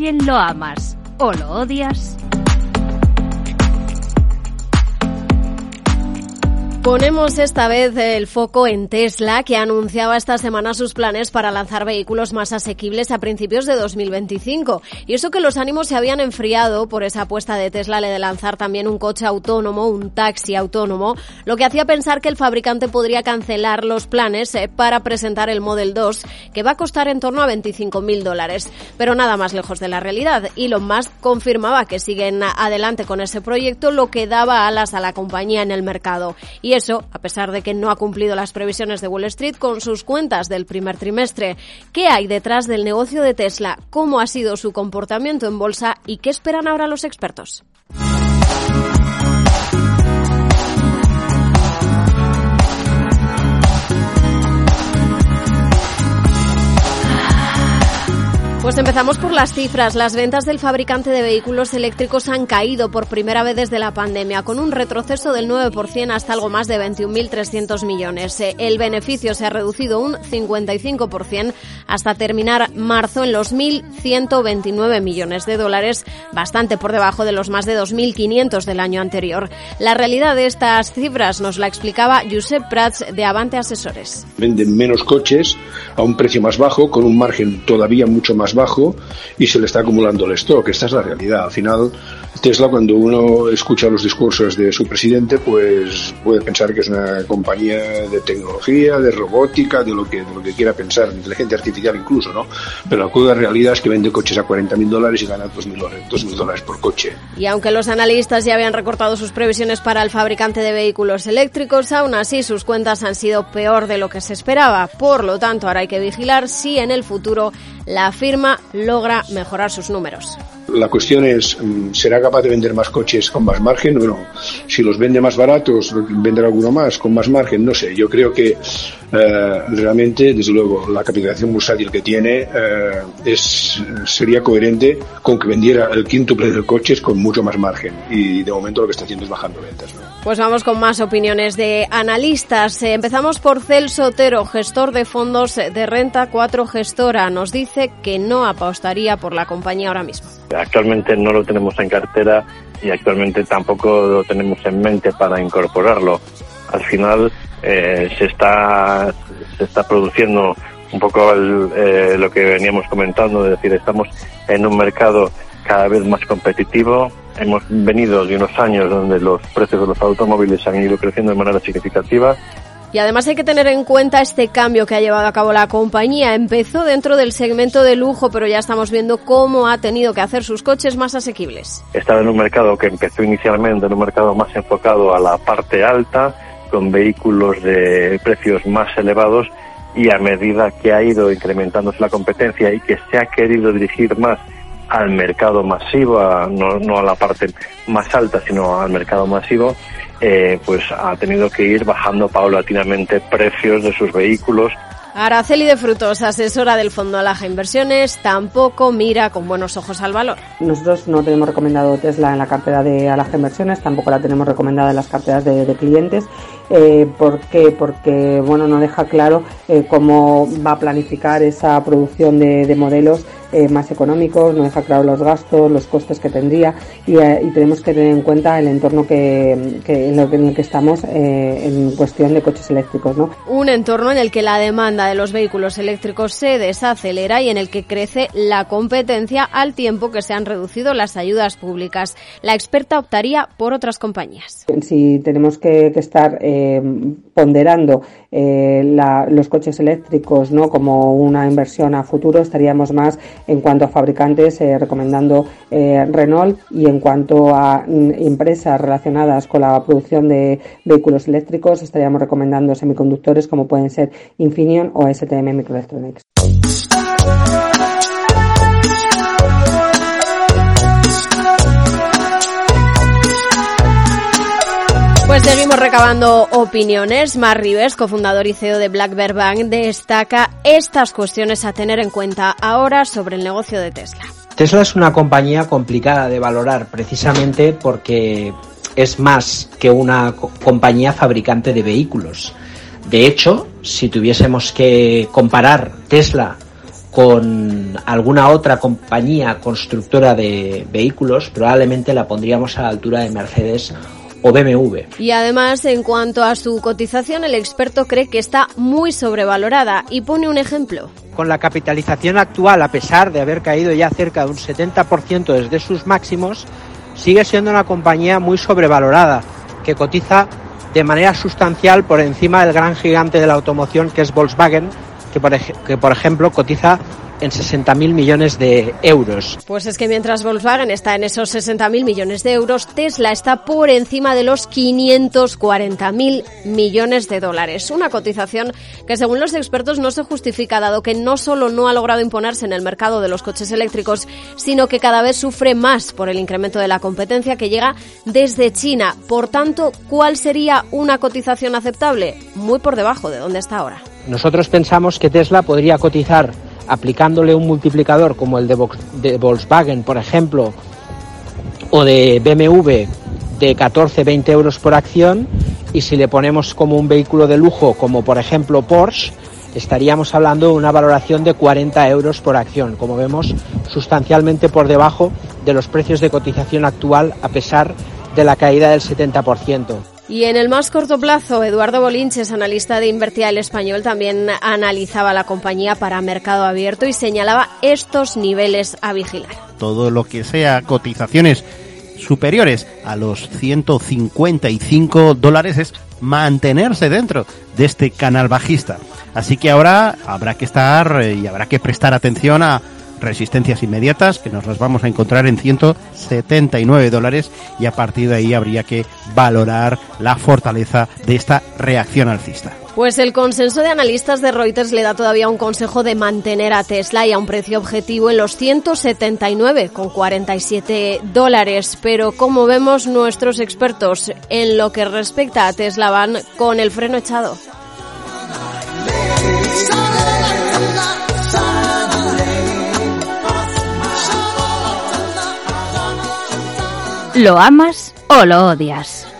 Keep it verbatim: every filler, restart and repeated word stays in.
alguien lo amas o lo odias. Ponemos esta vez el foco en Tesla, que anunciaba esta semana sus planes para lanzar vehículos más asequibles a principios de dos mil veinticinco. Y eso que los ánimos se habían enfriado por esa apuesta de Tesla de lanzar también un coche autónomo, un taxi autónomo, lo que hacía pensar que el fabricante podría cancelar los planes para presentar el Model dos, que va a costar en torno a veinticinco mil dólares. Pero nada más lejos de la realidad. Elon Musk confirmaba que siguen adelante con ese proyecto, lo que daba alas a la compañía en el mercado. Y Y eso, a pesar de que no ha cumplido las previsiones de Wall Street con sus cuentas del primer trimestre. ¿Qué hay detrás del negocio de Tesla? ¿Cómo ha sido su comportamiento en bolsa? ¿Y qué esperan ahora los expertos? Pues empezamos por las cifras. Las ventas del fabricante de vehículos eléctricos han caído por primera vez desde la pandemia, con un retroceso del nueve por ciento hasta algo más de veintiún mil trescientos millones. El beneficio se ha reducido un cincuenta y cinco por ciento hasta terminar marzo en los mil ciento veintinueve millones de dólares, bastante por debajo de los más de dos mil quinientos del año anterior. La realidad de estas cifras nos la explicaba Josep Prats de Avante Asesores. Venden menos coches a un precio más bajo, con un margen todavía mucho más bajo, y se le está acumulando el stock. Esta es la realidad. Al final, Tesla, cuando uno escucha los discursos de su presidente, pues puede pensar que es una compañía de tecnología, de robótica, de lo que, de lo que quiera pensar, de inteligencia artificial incluso, ¿no? Pero la cruda realidad es que vende coches a cuarenta mil dólares y gana dos mil dólares por coche. Y aunque los analistas ya habían recortado sus previsiones para el fabricante de vehículos eléctricos, aún así sus cuentas han sido peor de lo que se esperaba. Por lo tanto, ahora hay que vigilar si en el futuro la firma logra mejorar sus números. La cuestión es, ¿será capaz de vender más coches con más margen? Bueno, si los vende más baratos, ¿venderá alguno más con más margen? No sé, yo creo que eh, realmente, desde luego, la capitalización bursátil que tiene eh, es sería coherente con que vendiera el quíntuple de coches con mucho más margen, y de momento lo que está haciendo es bajando ventas, ¿no? Pues vamos con más opiniones de analistas. Eh, empezamos por Celso Otero, gestor de fondos de Renta cuatro Gestora. Nos dice que no apostaría por la compañía ahora mismo. Actualmente no lo tenemos en cartera y actualmente tampoco lo tenemos en mente para incorporarlo. Al final eh, se está se está produciendo un poco el, eh, lo que veníamos comentando, es decir, estamos en un mercado cada vez más competitivo. Hemos venido de unos años donde los precios de los automóviles han ido creciendo de manera significativa. Y además hay que tener en cuenta este cambio que ha llevado a cabo la compañía. Empezó dentro del segmento de lujo, pero ya estamos viendo cómo ha tenido que hacer sus coches más asequibles. Estaba en un mercado que empezó inicialmente en un mercado más enfocado a la parte alta, con vehículos de precios más elevados, y a medida que ha ido incrementándose la competencia y que se ha querido dirigir más al mercado masivo, a, no, no a la parte más alta, sino al mercado masivo, eh, pues ha tenido que ir bajando paulatinamente precios de sus vehículos. Araceli de Frutos, asesora del fondo Alaja Inversiones, tampoco mira con buenos ojos al valor. Nosotros no tenemos recomendado Tesla en la cartera de Alaja Inversiones, tampoco la tenemos recomendada en las carteras de, de clientes. Eh, ¿Por qué? Porque bueno, no deja claro eh, cómo va a planificar esa producción de, de modelos eh, más económicos, no deja claro los gastos, los costes que tendría, y, eh, y tenemos que tener en cuenta el entorno que, que, en, lo que en el que estamos eh, en cuestión de coches eléctricos, ¿no? Un entorno en el que la demanda de los vehículos eléctricos se desacelera y en el que crece la competencia al tiempo que se han reducido las ayudas públicas. La experta optaría por otras compañías. Si tenemos que, que estar eh, ponderando eh, la, los coches eléctricos, ¿no?, como una inversión a futuro, estaríamos más en cuanto a fabricantes eh, recomendando eh, Renault, y en cuanto a mm, empresas relacionadas con la producción de vehículos eléctricos estaríamos recomendando semiconductores como pueden ser Infineon o S T M Microelectronics. Pues seguimos recabando opiniones. Mar Ribes, cofundador y C E O de Black Bear Bank, destaca estas cuestiones a tener en cuenta ahora sobre el negocio de Tesla. Tesla es una compañía complicada de valorar precisamente porque es más que una co- compañía fabricante de vehículos. De hecho, si tuviésemos que comparar Tesla con alguna otra compañía constructora de vehículos, probablemente la pondríamos a la altura de Mercedes o B M W. Y además, en cuanto a su cotización, el experto cree que está muy sobrevalorada y pone un ejemplo. Con la capitalización actual, a pesar de haber caído ya cerca de un setenta por ciento desde sus máximos, sigue siendo una compañía muy sobrevalorada, que cotiza de manera sustancial por encima del gran gigante de la automoción que es Volkswagen, que por, ej- que por ejemplo cotiza en sesenta mil millones de euros. Pues es que mientras Volkswagen está en esos sesenta mil millones de euros, Tesla está por encima de los quinientos cuarenta mil millones de dólares. Una cotización que, según los expertos, no se justifica, dado que no solo no ha logrado imponerse en el mercado de los coches eléctricos, sino que cada vez sufre más por el incremento de la competencia que llega desde China. Por tanto, ¿cuál sería una cotización aceptable? Muy por debajo de donde está ahora. Nosotros pensamos que Tesla podría cotizar aplicándole un multiplicador como el de, Vox, de Volkswagen, por ejemplo, o de B M W de catorce a veinte euros por acción, y si le ponemos como un vehículo de lujo como por ejemplo Porsche, estaríamos hablando de una valoración de cuarenta euros por acción, como vemos, sustancialmente por debajo de los precios de cotización actual, a pesar de la caída del setenta por ciento. Y en el más corto plazo, Eduardo Bolinches, analista de Invertia El Español, también analizaba la compañía para mercado abierto y señalaba estos niveles a vigilar. Todo lo que sea cotizaciones superiores a los ciento cincuenta y cinco dólares es mantenerse dentro de este canal bajista. Así que ahora habrá que estar y habrá que prestar atención a resistencias inmediatas, que nos las vamos a encontrar en ciento setenta y nueve dólares, y a partir de ahí habría que valorar la fortaleza de esta reacción alcista. Pues el consenso de analistas de Reuters le da todavía un consejo de mantener a Tesla y a un precio objetivo en los ciento setenta y nueve con cuarenta y siete dólares. Pero como vemos, nuestros expertos en lo que respecta a Tesla van con el freno echado. ¿Lo amas o lo odias?